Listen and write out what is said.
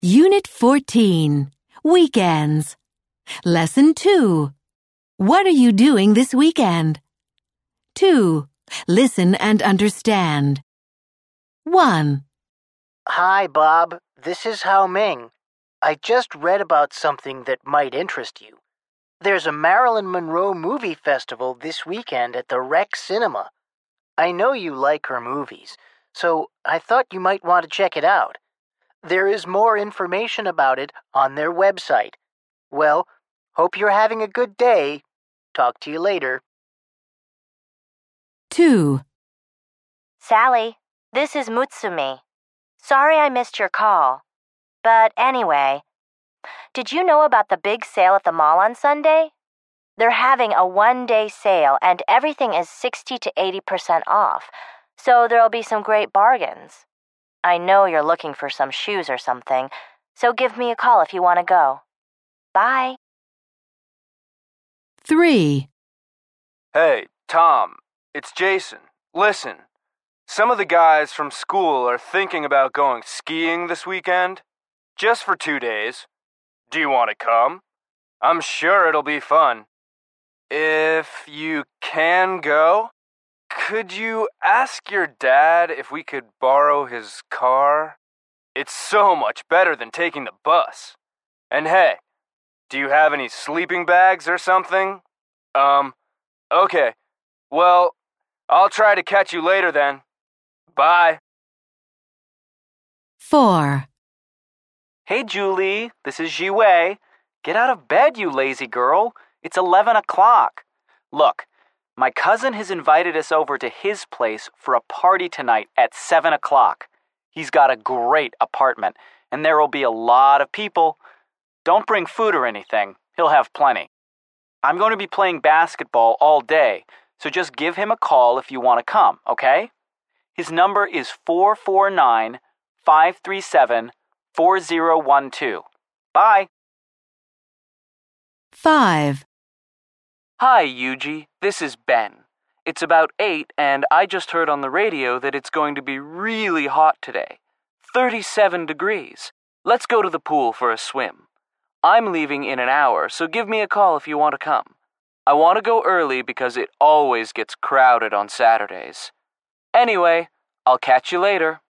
Unit 14, Weekends. Lesson 2. What are you doing this weekend? 2. Listen and understand. 1. Hi, Bob. This is Hao Ming. I just read about something that might interest you. There's a Marilyn Monroe movie festival this weekend at the Rec Cinema. I know you like her movies, so I thought you might want to check it out. There is more information about it on their website. Well, hope you're having a good day. Talk to you later. 2. Sally, this is Mutsumi. Sorry I missed your call. But anyway, did you know about the big sale at the mall on Sunday? They're having a one-day sale and everything is 60 to 80% off, so there'll be some great bargains. I know you're looking for some shoes or something, so give me a call if you want to go. Bye. 3. Hey, Tom, it's Jason. Listen, some of the guys from school are thinking about going skiing this weekend, just for 2 days. Do you want to come? I'm sure it'll be fun. If you can go, could you ask your dad if we could borrow his car? It's so much better than taking the bus. And hey, do you have any sleeping bags or something? Okay. Well, I'll try to catch you later then. Bye. 4. Hey, Julie, this is Jiwei. Get out of bed, you lazy girl. It's 11 o'clock. Look, my cousin has invited us over to his place for a party tonight at 7 o'clock. He's got a great apartment, and there will be a lot of people. Don't bring food or anything. He'll have plenty. I'm going to be playing basketball all day, so just give him a call if you want to come, okay? His number is 449-537-4012. Bye. 5. Hi, Yuji. This is Ben. It's about 8, and I just heard on the radio that it's going to be really hot today. 37 degrees. Let's go to the pool for a swim. I'm leaving in an hour, so give me a call if you want to come. I want to go early because it always gets crowded on Saturdays. Anyway, I'll catch you later.